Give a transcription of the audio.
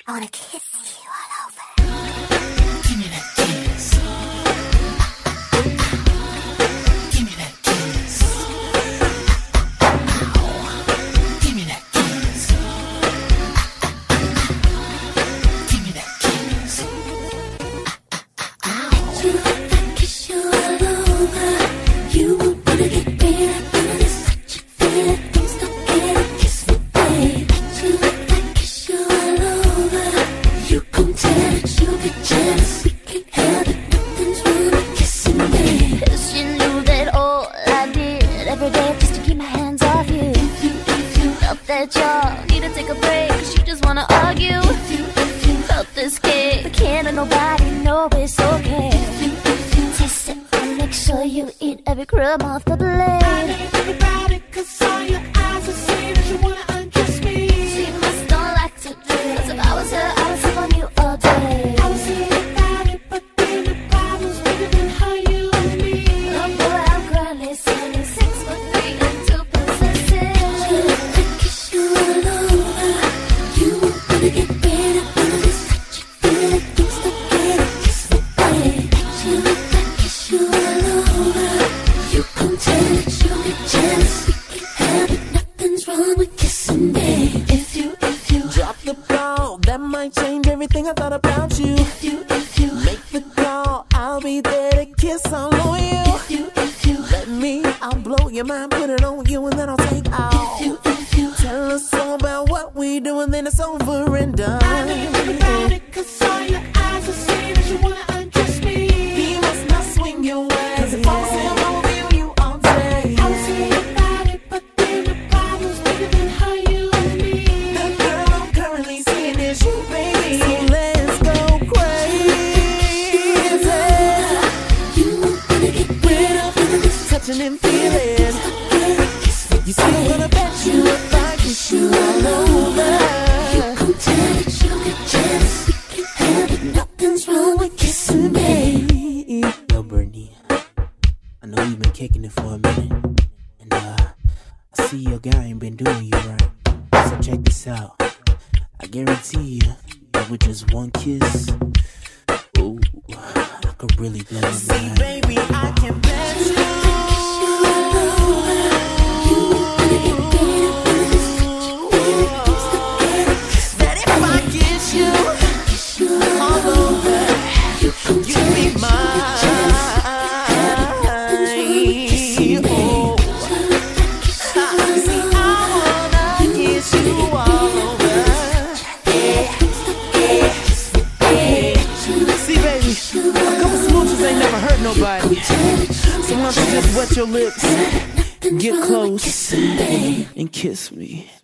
I wanna kiss you all over. Give me that kiss. Give me that kiss. Give me that kiss. Give me that kiss. I kiss you all over. You won't wanna get better. Gonna just touch it, feel it. Don't stop, get it, kiss me, babe. I kiss you all over. You gon' tell it, you get jealous. We can't help it, nothing's wrong with kissing me. 'Cause you knew that all I did every day just to keep my hands off you. If you felt that y'all need to take a break 'cause you just wanna argue. If you felt this kick, but can't let nobody know it's okay. Taste it and make sure you eat every crumb off the blade. I ain't think about it 'cause all your eyes are saying that you wanna undress me. She must don't like to drink. 'Cause if I was her, I would sip on you all day. I was saying about it, but then the problem's bigger than how you and me. Oh boy, I'm currently standing 6'3" and 2 possessive. I kiss you all over. You won't wanna get better. Wanna just touch it, feel it, don't stop, get it, kiss me, babe. I kiss you all over. You gon' tell it, you get jealous. We can't help it, nothing's wrong with kissing me. If you Drop the ball, that might change everything I thought about you. if you Make the call, I'll be there to kiss all on you. Let me, I'll blow your mind, put it on you, and then I'll take off. Tell us all about what we do, and then it's over and done. I ain't think about it 'cause all your eyes are saying that you wanna undress me. He must not swing your way, 'cause if I'm saying I'm over you all day. I was saying about it, but then the problem's bigger than how you and me. The girl I'm currently seeing is you, baby. So let's go crazy. You won't wanna get better. Wanna just Touching and feeling. You see, I'm gonna bet you if I kiss you all over. gon' tell it, you get jealous. We can't help it, nothing's wrong with kissing me. Yo, Brittany, I know you've been kicking it for a minute, and I see your guy ain't been doing you right. So check this out. I guarantee you that with just one kiss, ooh, I could really blow your mind. See, baby, I can bet you. That if I kiss you all over, you'll be mine. Oh, see, I wanna kiss you all over. See, baby, a couple smooches ain't never hurt nobody. So why don't you just wet your lips, get close, and kiss me.